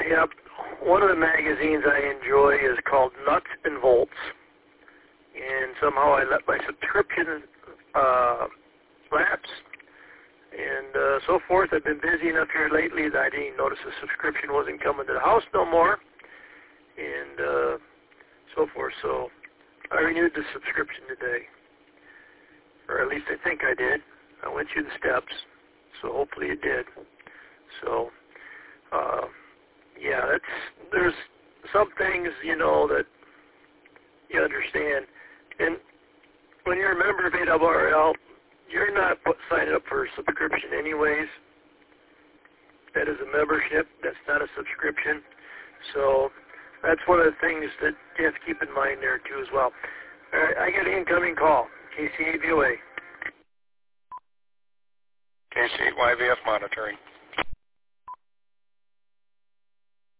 Yep. One of the magazines I enjoy is called Nuts and Volts, and somehow I let my subscription lapse, and so forth. I've been busy enough here lately that I didn't notice the subscription wasn't coming to the house no more, and so forth. So I renewed the subscription today, or at least I think I did. I went through the steps, so hopefully it did. So, yeah, there's some things, you know, that you understand. And when you're a member of ARRL, you're not signing up for a subscription anyways. That is a membership. That's not a subscription. So that's one of the things that you have to keep in mind there, too, as well. All right, I got an incoming call. KC8VOA. KC8YVF monitoring.